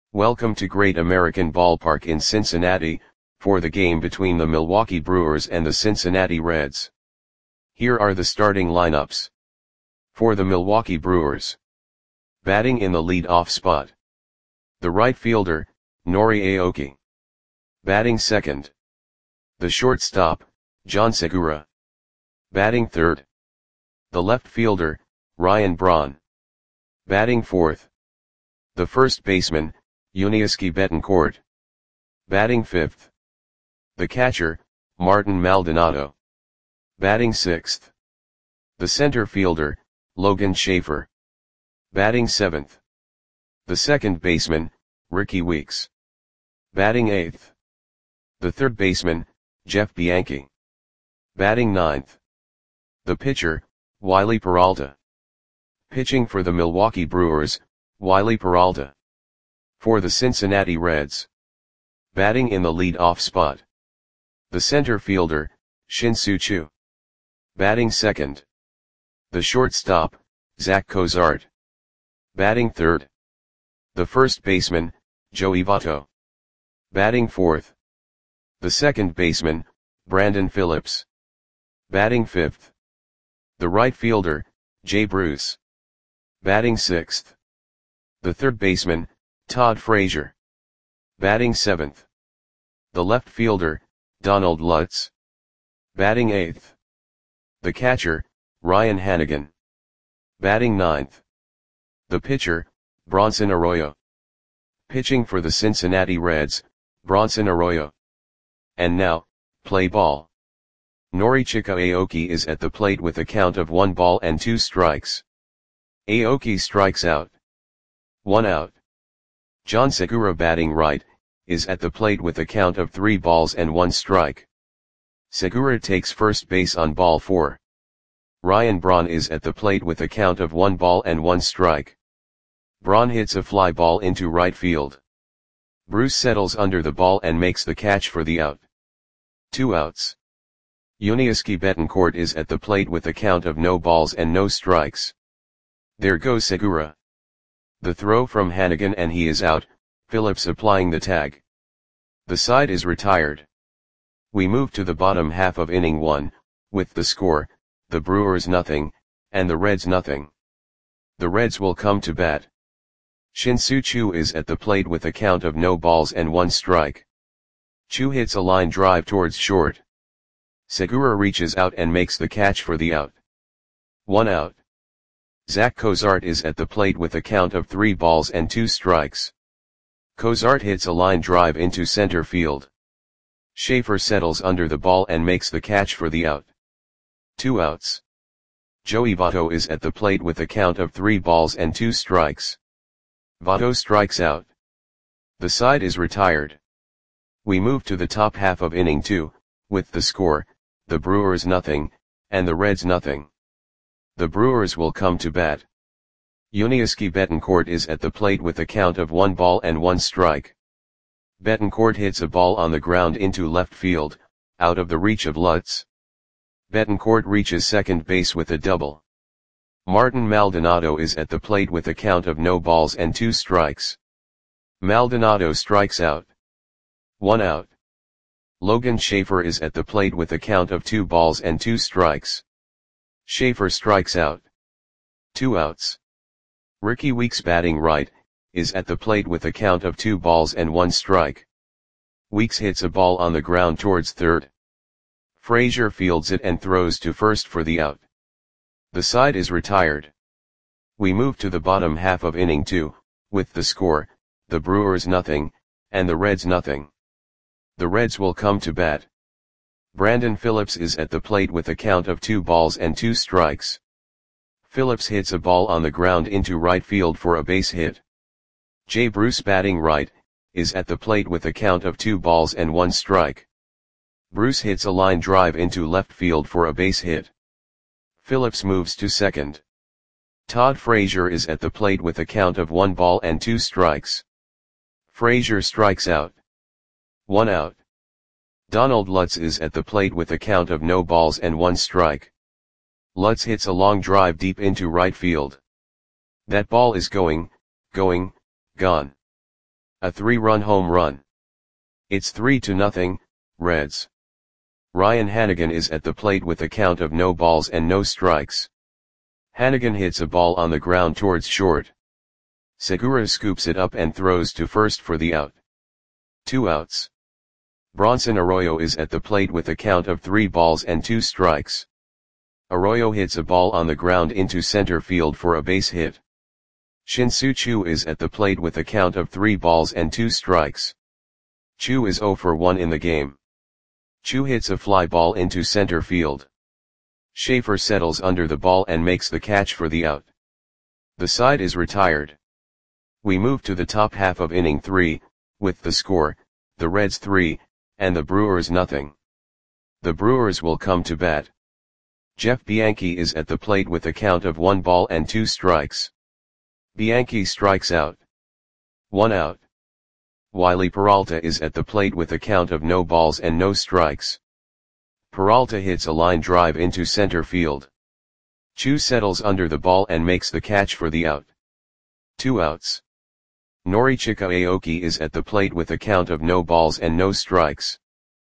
Welcome to Great American Ballpark in Cincinnati, for the game between the Milwaukee Brewers and the Cincinnati Reds. Here are the starting lineups. For the Milwaukee Brewers. Batting in the lead-off spot. The right fielder, Nori Aoki. Batting second. The shortstop, John Segura. Batting third. The left fielder, Ryan Braun. Batting fourth. The first baseman, Yuniesky Betancourt. Batting fifth. The catcher, Martin Maldonado. Batting sixth. The center fielder, Logan Schafer. Batting seventh. The second baseman, Ricky Weeks. Batting eighth. The third baseman, Jeff Bianchi. Batting ninth. The pitcher, Wiley Peralta. Pitching for the Milwaukee Brewers, Wiley Peralta. For the Cincinnati Reds. Batting in the lead-off spot. The center fielder, Shin-Soo Choo. Batting second. The shortstop, Zach Cozart. Batting third. The first baseman, Joey Votto. Batting fourth. The second baseman, Brandon Phillips. Batting fifth. The right fielder, Jay Bruce. Batting sixth. The third baseman, Todd Frazier. Batting seventh. The left fielder, Donald Lutz. Batting eighth. The catcher, Ryan Hanigan. Batting ninth. The pitcher, Bronson Arroyo. Pitching for the Cincinnati Reds, Bronson Arroyo. And now, play ball. Norichika Aoki is at the plate with a count of 1 ball and 2 strikes. Aoki strikes out. 1 out. John Segura batting right, is at the plate with a count of 3 balls and 1 strike. Segura takes first base on ball 4. Ryan Braun is at the plate with a count of 1 ball and 1 strike. Braun hits a fly ball into right field. Bruce settles under the ball and makes the catch for the out. 2 outs. Yuniesky Betancourt is at the plate with a count of no balls and no strikes. There goes Segura. The throw from Hanigan and he is out, Phillips applying the tag. The side is retired. We move to the bottom half of inning 1, with the score, the Brewers nothing, and the Reds nothing. The Reds will come to bat. Shin-Soo Choo is at the plate with a count of no balls and 1 strike. Choo hits a line drive towards short. Segura reaches out and makes the catch for the out. 1 out. Zach Cozart is at the plate with a count of 3 balls and 2 strikes. Cozart hits a line drive into center field. Schafer settles under the ball and makes the catch for the out. 2 outs. Joey Votto is at the plate with a count of 3 balls and 2 strikes. Votto strikes out. The side is retired. We move to the top half of inning 2, with the score, the Brewers nothing, and the Reds nothing. The Brewers will come to bat. Yuniesky Betancourt is at the plate with a count of 1 ball and 1 strike. Betancourt hits a ball on the ground into left field, out of the reach of Lutz. Betancourt reaches second base with a double. Martin Maldonado is at the plate with a count of no balls and 2 strikes. Maldonado strikes out. 1 out. Logan Schafer is at the plate with a count of 2 balls and 2 strikes. Schafer strikes out. 2 outs. Ricky Weeks batting right, is at the plate with a count of 2 balls and 1 strike. Weeks hits a ball on the ground towards third. Frazier fields it and throws to first for the out. The side is retired. We move to the bottom half of inning 2, with the score, the Brewers nothing, and the Reds nothing. The Reds will come to bat. Brandon Phillips is at the plate with a count of 2 balls and 2 strikes. Phillips hits a ball on the ground into right field for a base hit. Jay Bruce batting right, is at the plate with a count of 2 balls and 1 strike. Bruce hits a line drive into left field for a base hit. Phillips moves to second. Todd Frazier is at the plate with a count of 1 ball and 2 strikes. Frazier strikes out. 1 out. Donald Lutz is at the plate with a count of no balls and 1 strike. Lutz hits a long drive deep into right field. That ball is gone. A 3-run home run. It's 3-0, Reds. Ryan Hanigan is at the plate with a count of no balls and no strikes. Hanigan hits a ball on the ground towards short. Segura scoops it up and throws to first for the out. 2 outs. Bronson Arroyo is at the plate with a count of 3 balls and 2 strikes. Arroyo hits a ball on the ground into center field for a base hit. Shin-Soo Choo is at the plate with a count of 3 balls and 2 strikes. Choo is 0 for 1 in the game. Choo hits a fly ball into center field. Schaefer settles under the ball and makes the catch for the out. The side is retired. We move to the top half of inning 3, with the score, the Reds 3, and the Brewers nothing. The Brewers will come to bat. Jeff Bianchi is at the plate with a count of 1 ball and 2 strikes. Bianchi strikes out. 1 out. Wiley Peralta is at the plate with a count of no balls and no strikes. Peralta hits a line drive into center field. Choo settles under the ball and makes the catch for the out. 2 outs. Norichika Aoki is at the plate with a count of no balls and no strikes.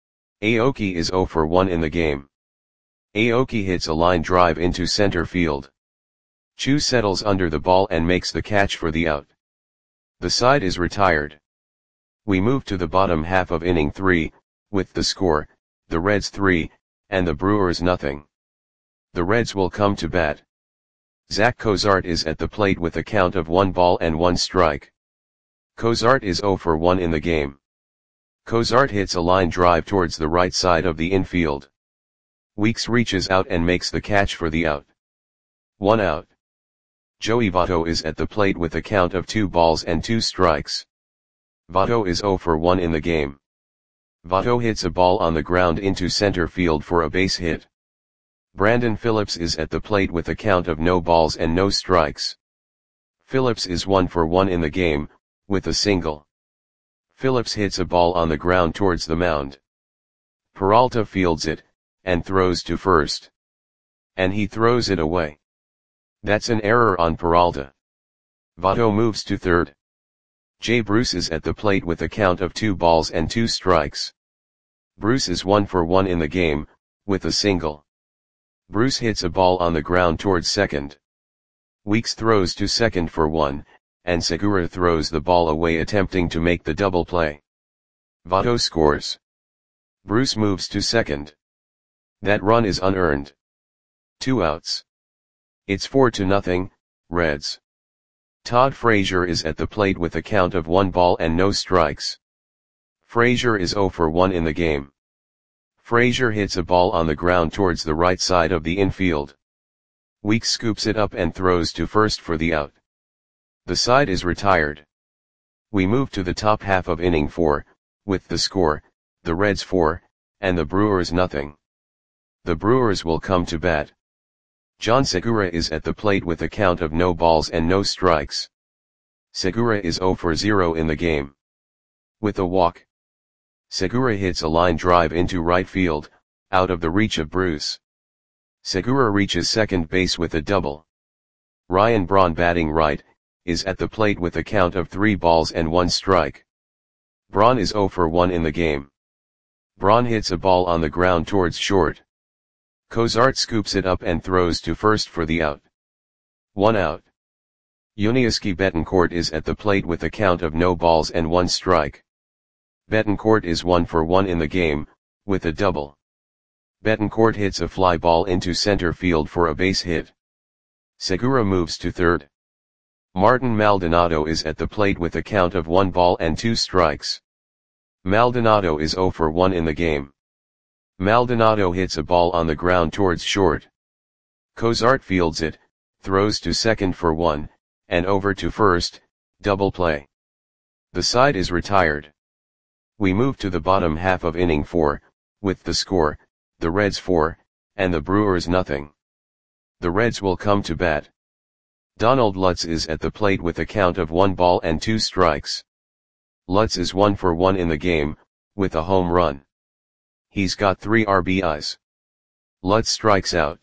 Aoki is 0 for 1 in the game. Aoki hits a line drive into center field. Choo settles under the ball and makes the catch for the out. The side is retired. We move to the bottom half of inning 3, with the score, the Reds 3, and the Brewers nothing. The Reds will come to bat. Zach Cozart is at the plate with a count of 1 ball and 1 strike. Cozart is 0 for 1 in the game. Cozart hits a line drive towards the right side of the infield. Weeks reaches out and makes the catch for the out. 1 out. Joey Votto is at the plate with a count of 2 balls and 2 strikes. Votto is 0 for 1 in the game. Votto hits a ball on the ground into center field for a base hit. Brandon Phillips is at the plate with a count of no balls and no strikes. Phillips is 1 for 1 in the game, with a single. Phillips hits a ball on the ground towards the mound. Peralta fields it, and throws to first. And he throws it away. That's an error on Peralta. Votto moves to third. Jay Bruce is at the plate with a count of 2 balls and 2 strikes. Bruce is 1 for 1 in the game, with a single. Bruce hits a ball on the ground towards second. Weeks throws to second for 1, and Segura throws the ball away attempting to make the double play. Votto scores. Bruce moves to second. That run is unearned. 2 outs. It's 4-0, Reds. Todd Frazier is at the plate with a count of 1 ball and no strikes. Frazier is 0 for 1 in the game. Frazier hits a ball on the ground towards the right side of the infield. Weeks scoops it up and throws to first for the out. The side is retired. We move to the top half of inning 4, with the score, the Reds 4, and the Brewers nothing. The Brewers will come to bat. John Segura is at the plate with a count of no balls and no strikes. Segura is 0 for 0 in the game. With a walk. Segura hits a line drive into right field, out of the reach of Bruce. Segura reaches second base with a double. Ryan Braun batting right, is at the plate with a count of 3 balls and 1 strike. Braun is 0 for 1 in the game. Braun hits a ball on the ground towards short. Cozart scoops it up and throws to first for the out. 1 out. Yuniesky Betancourt is at the plate with a count of no balls and 1 strike. Betancourt is 1 for 1 in the game, with a double. Betancourt hits a fly ball into center field for a base hit. Segura moves to third. Martin Maldonado is at the plate with a count of 1 ball and 2 strikes. Maldonado is 0 for 1 in the game. Maldonado hits a ball on the ground towards short. Cozart fields it, throws to second for 1, and over to first, double play. The side is retired. We move to the bottom half of inning 4, with the score, the Reds 4, and the Brewers nothing. The Reds will come to bat. Donald Lutz is at the plate with a count of 1 ball and 2 strikes. Lutz is 1 for 1 in the game, with a home run. He's got 3 RBIs. Lutz strikes out.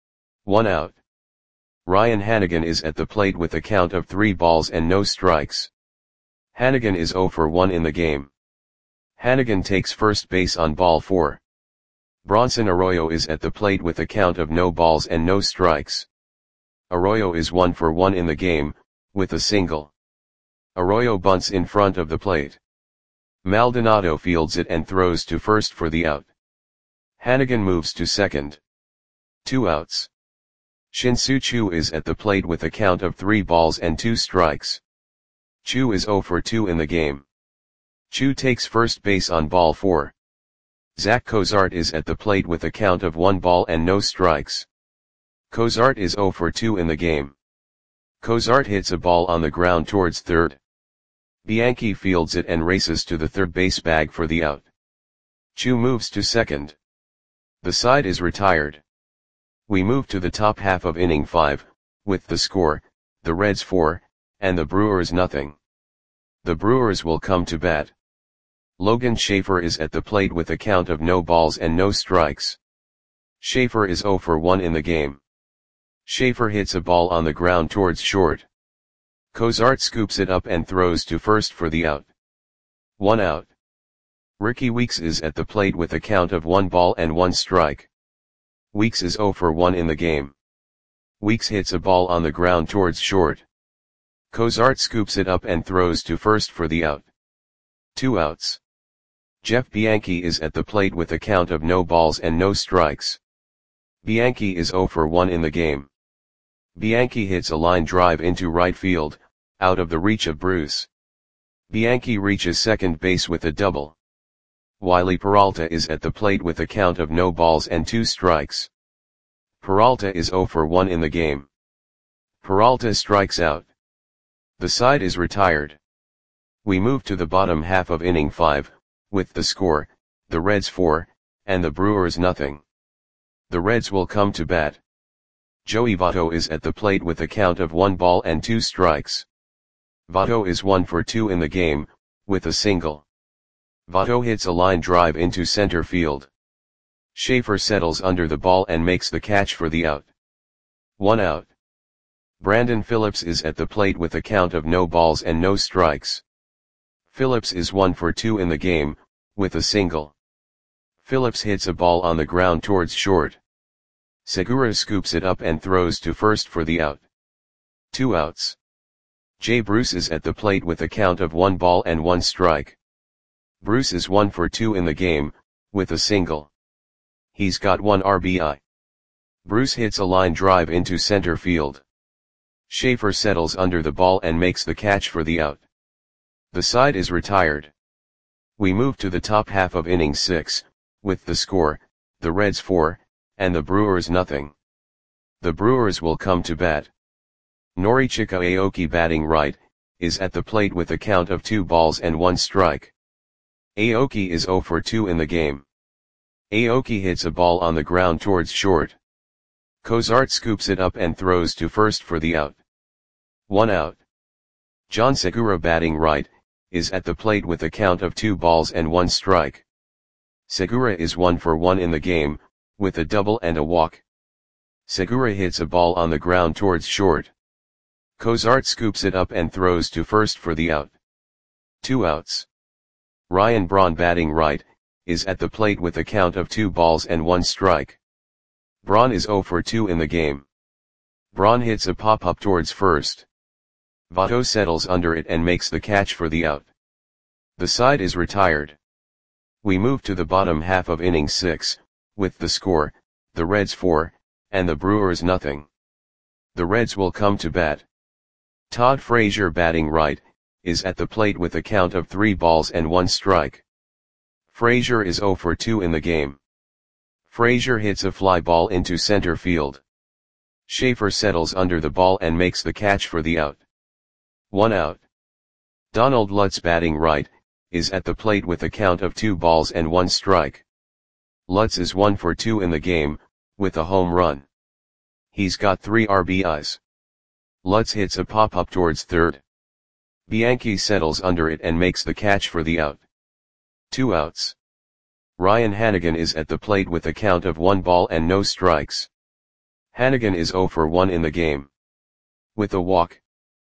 1 out. Ryan Hanigan is at the plate with a count of 3 balls and no strikes. Hannigan is 0 for 1 in the game. Hannigan takes first base on ball 4. Bronson Arroyo is at the plate with a count of no balls and no strikes. Arroyo is 1 for 1 in the game, with a single. Arroyo bunts in front of the plate. Maldonado fields it and throws to first for the out. Hannigan moves to second. 2 outs. Shin-Soo Choo is at the plate with a count of 3 balls and 2 strikes. Choo is 0 for 2 in the game. Choo takes first base on ball 4. Zach Cozart is at the plate with a count of 1 ball and no strikes. Cozart is 0 for 2 in the game. Cozart hits a ball on the ground towards third. Bianchi fields it and races to the third base bag for the out. Choo moves to second. The side is retired. We move to the top half of inning 5, with the score, the Reds 4, and the Brewers nothing. The Brewers will come to bat. Logan Schaefer is at the plate with a count of no balls and no strikes. Schaefer is 0 for 1 in the game. Schaefer hits a ball on the ground towards short. Cozart scoops it up and throws to first for the out. 1 out. Ricky Weeks is at the plate with a count of 1 ball and 1 strike. Weeks is 0 for 1 in the game. Weeks hits a ball on the ground towards short. Cozart scoops it up and throws to first for the out. 2 outs. Jeff Bianchi is at the plate with a count of no balls and no strikes. Bianchi is 0 for 1 in the game. Bianchi hits a line drive into right field, out of the reach of Bruce. Bianchi reaches second base with a double. Wiley Peralta is at the plate with a count of no balls and 2 strikes. Peralta is 0 for 1 in the game. Peralta strikes out. The side is retired. We move to the bottom half of inning 5, with the score, the Reds 4, and the Brewers nothing. The Reds will come to bat. Joey Votto is at the plate with a count of 1 ball and 2 strikes. Votto is 1 for 2 in the game, with a single. Votto hits a line drive into center field. Schaefer settles under the ball and makes the catch for the out. 1 out. Brandon Phillips is at the plate with a count of no balls and no strikes. Phillips is 1 for 2 in the game, with a single. Phillips hits a ball on the ground towards short. Segura scoops it up and throws to first for the out. 2 outs. Jay Bruce is at the plate with a count of 1 ball and 1 strike. Bruce is 1 for 2 in the game, with a single. He's got 1 RBI. Bruce hits a line drive into center field. Schaefer settles under the ball and makes the catch for the out. The side is retired. We move to the top half of inning 6, with the score, the Reds 4, and the Brewers nothing. The Brewers will come to bat. Norichika Aoki batting right, is at the plate with a count of 2 balls and 1 strike. Aoki is 0 for 2 in the game. Aoki hits a ball on the ground towards short. Cozart scoops it up and throws to first for the out. 1 out. John Segura batting right, is at the plate with a count of 2 balls and 1 strike. Segura is 1 for 1 in the game, with a double and a walk. Segura hits a ball on the ground towards short. Cozart scoops it up and throws to first for the out. 2 outs. Ryan Braun batting right, is at the plate with a count of 2 balls and 1 strike. Braun is 0 for 2 in the game. Braun hits a pop-up towards first. Votto settles under it and makes the catch for the out. The side is retired. We move to the bottom half of inning 6, with the score, the Reds 4, and the Brewers nothing. The Reds will come to bat. Todd Frazier batting right, is at the plate with a count of 3 balls and 1 strike. Frazier is 0 for 2 in the game. Frazier hits a fly ball into center field. Schaefer settles under the ball and makes the catch for the out. 1 out. Donald Lutz batting right, is at the plate with a count of 2 balls and 1 strike. Lutz is 1 for 2 in the game, with a home run. He's got 3 RBIs. Lutz hits a pop-up towards third. Bianchi settles under it and makes the catch for the out. 2 outs. Ryan Hannigan is at the plate with a count of 1 ball and no strikes. Hannigan is 0 for 1 in the game. With a walk.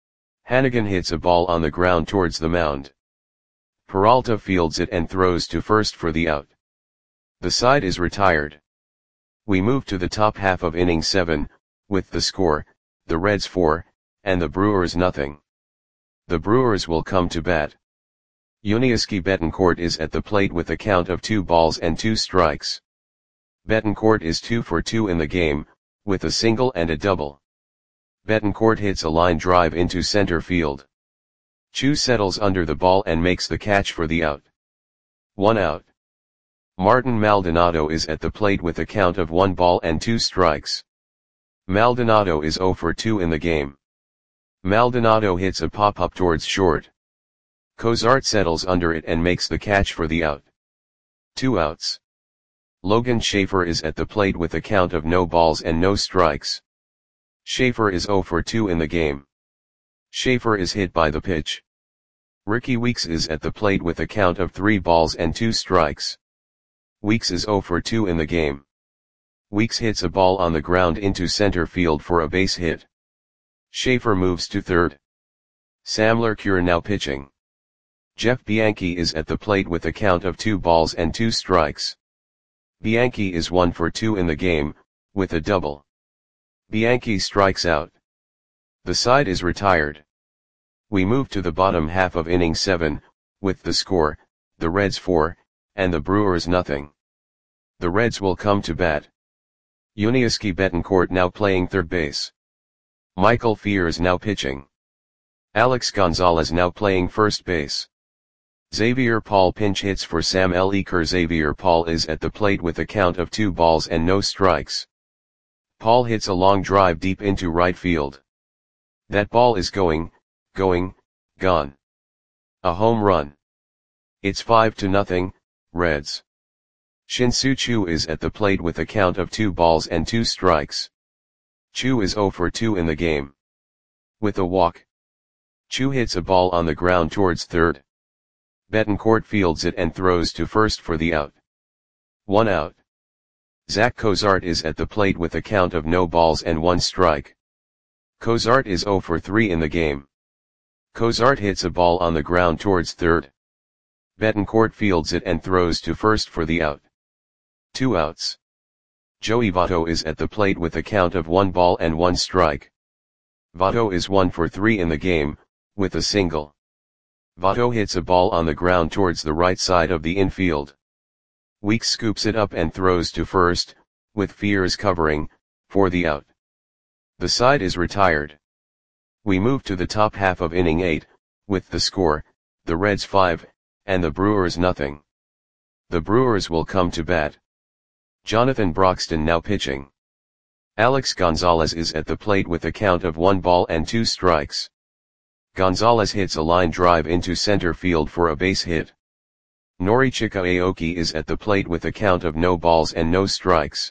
Hannigan hits a ball on the ground towards the mound. Peralta fields it and throws to first for the out. The side is retired. We move to the top half of inning 7, with the score, the Reds 4, and the Brewers nothing. The Brewers will come to bat. Yuniesky Betancourt is at the plate with a count of 2 balls and 2 strikes. Betancourt is 2 for 2 in the game, with a single and a double. Betancourt hits a line drive into center field. Chu settles under the ball and makes the catch for the out. 1 out. Martin Maldonado is at the plate with a count of 1 ball and 2 strikes. Maldonado is 0 for 2 in the game. Maldonado hits a pop-up towards short. Cozart settles under it and makes the catch for the out. 2 outs. Logan Schaefer is at the plate with a count of no balls and no strikes. Schaefer is 0 for 2 in the game. Schaefer is hit by the pitch. Ricky Weeks is at the plate with a count of 3 balls and 2 strikes. Weeks is 0 for 2 in the game. Weeks hits a ball on the ground into center field for a base hit. Schaefer moves to third. Sam Lercure now pitching. Jeff Bianchi is at the plate with a count of 2 balls and 2 strikes. Bianchi is 1 for 2 in the game, with a double. Bianchi strikes out. The side is retired. We move to the bottom half of inning 7, with the score, the Reds 4, and the Brewers nothing. The Reds will come to bat. Yuniesky Betancourt now playing third base. Michael Fears now pitching. Alex Gonzalez now playing first base. Xavier Paul pinch hits for Sam Leker. Xavier Paul is at the plate with a count of 2 balls and no strikes. Paul hits a long drive deep into right field. That ball is gone. A home run. It's 5-0, Reds. Shin-Soo Choo is at the plate with a count of 2 balls and 2 strikes. Choo is 0 for 2 in the game. With a walk. Choo hits a ball on the ground towards third. Betancourt fields it and throws to first for the out. 1 out. Zach Cozart is at the plate with a count of no balls and 1 strike. Cozart is 0 for 3 in the game. Cozart hits a ball on the ground towards third. Betancourt fields it and throws to first for the out. 2 outs. Joey Votto is at the plate with a count of 1 ball and 1 strike. Votto is 1 for 3 in the game, with a single. Votto hits a ball on the ground towards the right side of the infield. Weeks scoops it up and throws to first, with Fears covering, for the out. The side is retired. We move to the top half of inning 8, with the score, the Reds 5, and the Brewers nothing. The Brewers will come to bat. Jonathan Broxton now pitching. Alex Gonzalez is at the plate with a count of 1 ball and 2 strikes. Gonzalez hits a line drive into center field for a base hit. Norichika Aoki is at the plate with a count of no balls and no strikes.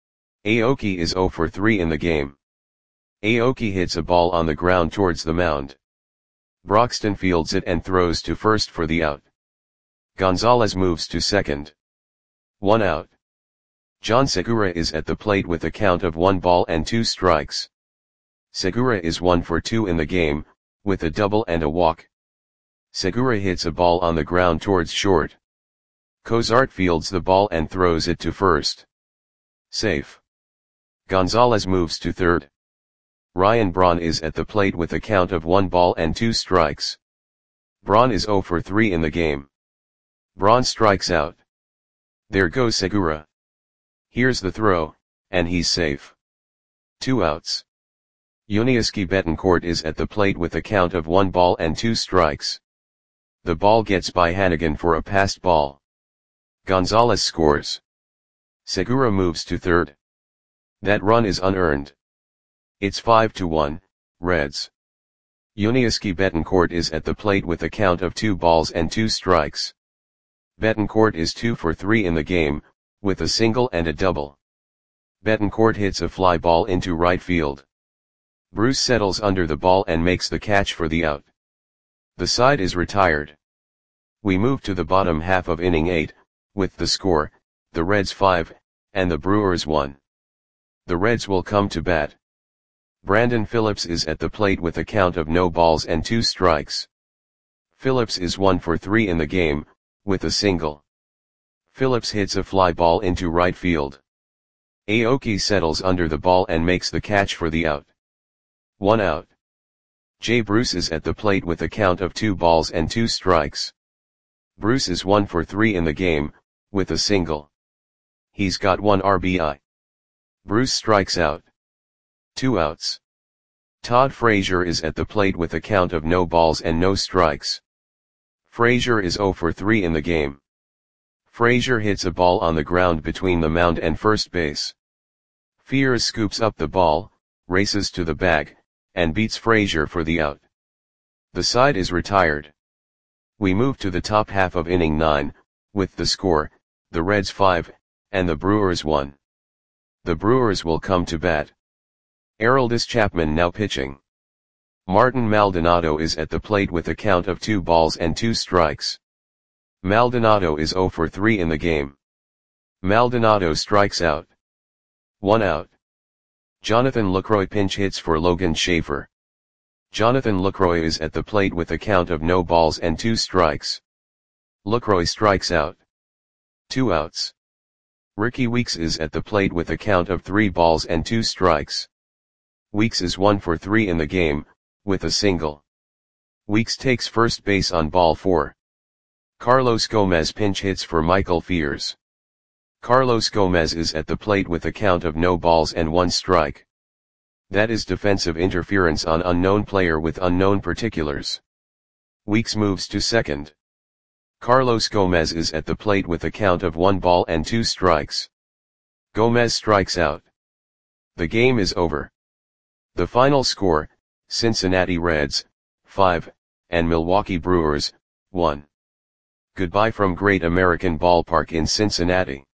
Aoki is 0 for 3 in the game. Aoki hits a ball on the ground towards the mound. Broxton fields it and throws to first for the out. Gonzalez moves to second. 1 out. John Segura is at the plate with a count of 1 ball and 2 strikes. Segura is 1 for 2 in the game, with a double and a walk. Segura hits a ball on the ground towards short. Cozart fields the ball and throws it to first. Safe. Gonzalez moves to third. Ryan Braun is at the plate with a count of 1 ball and 2 strikes. Braun is 0 for 3 in the game. Braun strikes out. There goes Segura. Here's the throw, and he's safe. 2 outs. Yuniesky Betancourt is at the plate with a count of 1 ball and 2 strikes. The ball gets by Hannigan for a passed ball. Gonzalez scores. Segura moves to third. That run is unearned. It's 5-1, Reds. Yuniesky Betancourt is at the plate with a count of 2 balls and 2 strikes. Betancourt is 2 for 3 in the game, with a single and a double. Betancourt hits a fly ball into right field. Bruce settles under the ball and makes the catch for the out. The side is retired. We move to the bottom half of inning 8, with the score, the Reds 5, and the Brewers 1. The Reds will come to bat. Brandon Phillips is at the plate with a count of no balls and 2 strikes. Phillips is 1 for 3 in the game, with a single. Phillips hits a fly ball into right field. Aoki settles under the ball and makes the catch for the out. 1 out. Jay Bruce is at the plate with a count of 2 balls and 2 strikes. Bruce is 1 for 3 in the game, with a single. He's got 1 RBI. Bruce strikes out. 2 outs. Todd Frazier is at the plate with a count of no balls and no strikes. Frazier is 0 for 3 in the game. Frazier hits a ball on the ground between the mound and first base. Fears scoops up the ball, races to the bag, and beats Frazier for the out. The side is retired. We move to the top half of inning 9, with the score, the Reds 5, and the Brewers 1. The Brewers will come to bat. Aroldis Chapman now pitching. Martin Maldonado is at the plate with a count of 2 balls and 2 strikes. Maldonado is 0 for 3 in the game. Maldonado strikes out. 1 out. Jonathan Lucroy pinch hits for Logan Schaefer. Jonathan Lucroy is at the plate with a count of no balls and 2 strikes. Lucroy strikes out. 2 outs. Ricky Weeks is at the plate with a count of 3 balls and 2 strikes. Weeks is 1 for 3 in the game, with a single. Weeks takes first base on ball 4. Carlos Gomez pinch hits for Michael Fears. Carlos Gomez is at the plate with a count of no balls and 1 strike. That is defensive interference on unknown player with unknown particulars. Weeks moves to second. Carlos Gomez is at the plate with a count of 1 ball and 2 strikes. Gomez strikes out. The game is over. The final score, Cincinnati Reds, 5, and Milwaukee Brewers, 1. Goodbye from Great American Ballpark in Cincinnati.